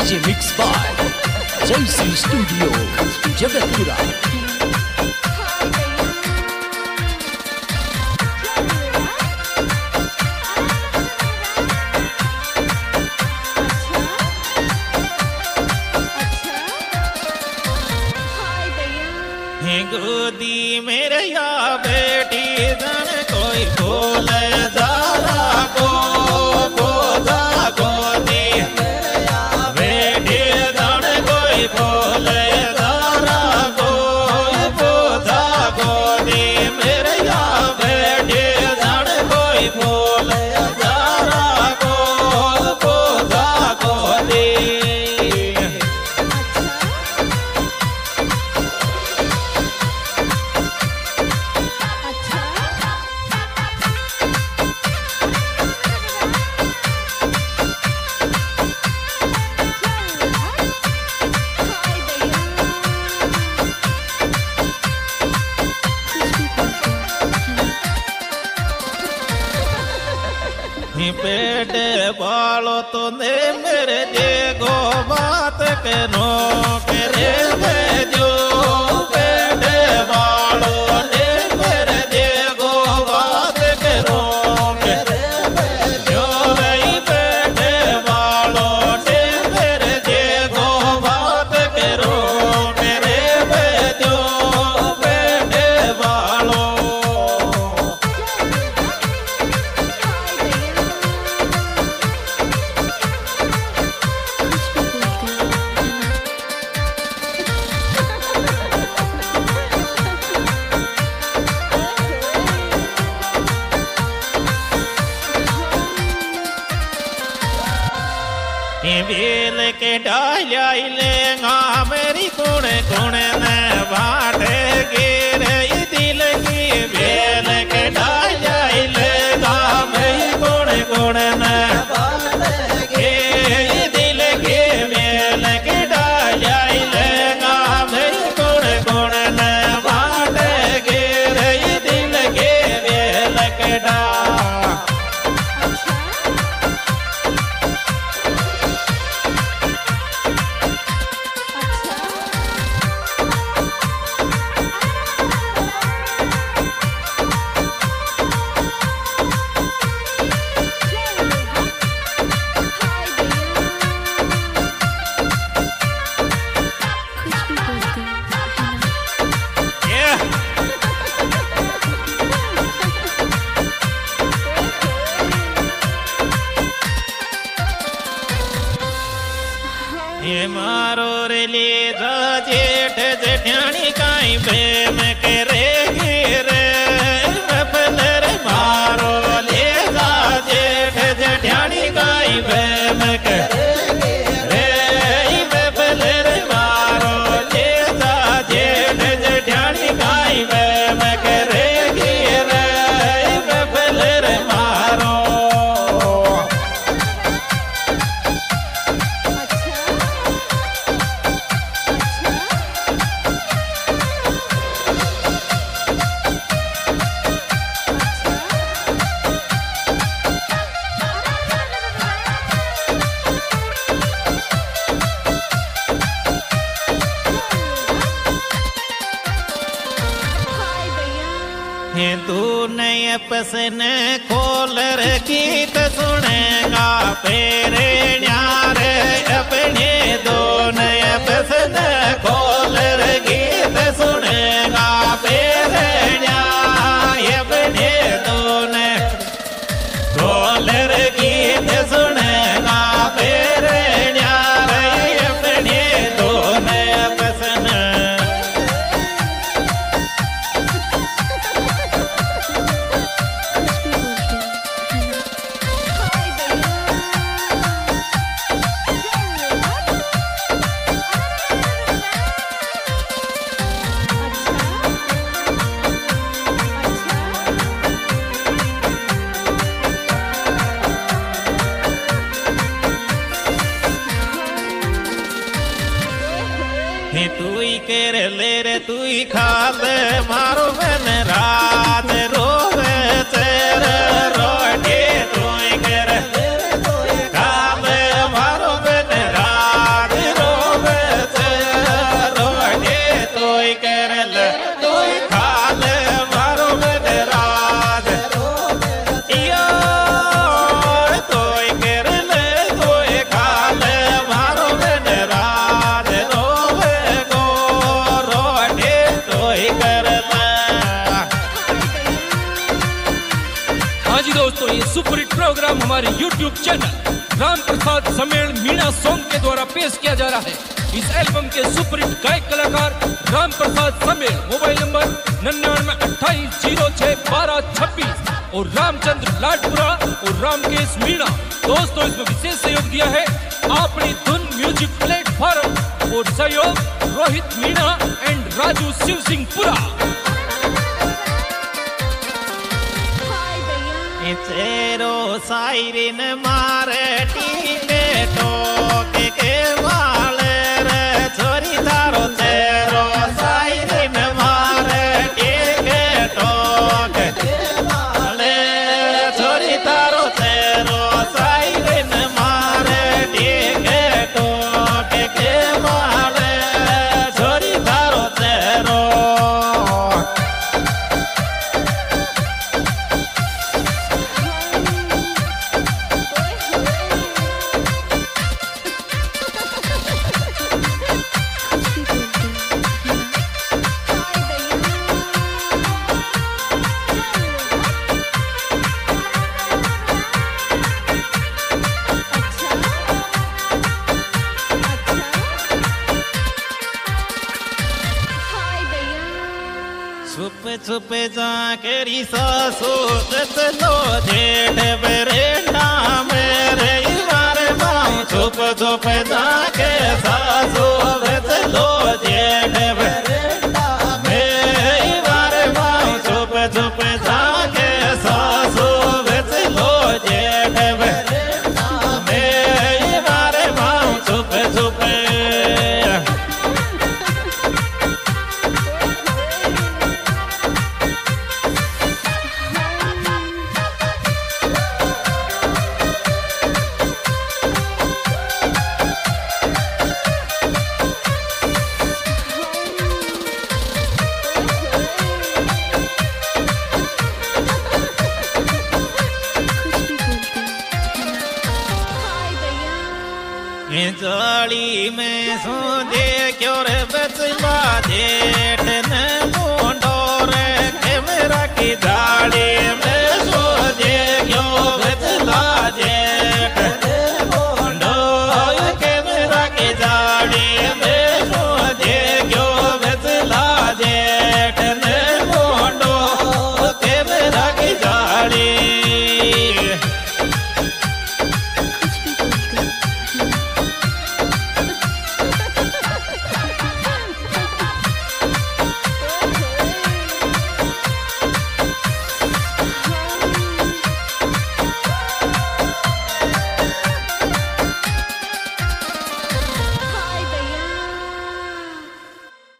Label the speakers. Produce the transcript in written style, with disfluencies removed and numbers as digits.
Speaker 1: DJ mix by Jayshree studio Jagatpura.
Speaker 2: गोदी मेरे या बेटी धन कोई बोले दारा को बोधा गोदी मेरे या बेटी धन कोई बोले दारा को बोधा गोदी मेरे या बेटी धन कोई बोले दारा को बोधा गोदी। पेट बालो तो ने मेरे देखो बात के नो करे जो पेट बालो ने मेरे देखो बात के नो करे जो रही पेट बालो ने मेरे देखो बात के रो मेरे जो पेट बालो। बेल के डालिया लेगा मेरी गुण गुण ने बाट गिरे दिल की बेल के डालिया लेगा मेरी गुण गुण ने बाट गिरे दिल की बेल के डालिया लेगा मेरी गुण गुण ने बाट गिरे दिल की बेल के डा। ये मारो रे ले जेठ जेठानी काई प्रेम करे रे बफलर मारो ले जेठ जेठानी काई प्रेम करे रे बफलर मारो ले जेठ जेठानी काई प्रेम करे रे बफलर मारो। तू नए पसन खोल गीत सुनेगा पेरे न्यार अपने दो नए पसन खोल गीत सुनेगा पेरे न्यार अपने दो नए खोल गीत सुनेगा पेरे न्यार अपने दो नए पसन। तू ही कर ले रे तू ही खा ले मारो बन रात रोवे तेरे रोटी तू ही कर ले रे तू ही खा ले मारो बन रात वेल तोय खाल मारो मन राज यो तोय कर ले तोय खाल मारो मन राज रोवे गो रोटे तोय कर ले।
Speaker 1: हाँ जी दोस्तों, ये सुपर हिट प्रोग्राम हमारे YouTube channel Ram Prasad Samel Meena song के द्वारा पेश किया जा रहा है। इस एल्बम के सुपर हिट गायक कलाकार राम प्रसाद समेल, मोबाइल नंबर 9928061226 और रामचंद्र लाडपुरा और रामकेश मीणा। दोस्तों, इसमें विशेष सहयोग दिया है अपनी धुन म्यूजिक प्लेटफॉर्म और सहयोग रोहित मीणा एंड राजू शिव सिंह पुरा।
Speaker 2: तेरो सायरिन मारे टीले टोके के वाले रे छोरी तारो तेरो सायरिन मारे टीले टोके वाले छोरी तारो तेरो सायरिन मारे टीले टोके के वाले छोरी तारो तेरो। छुप छुप जाकरी सासू लो जेठ बरेंडा मेरे मारे माँ छुप छुप जाके सासू लो जेठ बरेंडा मेरे मारे माँ छुप छुप जाके सासू लो जेठ बरेंडा मेरे मारे माँ छुप छुप। जाली में सो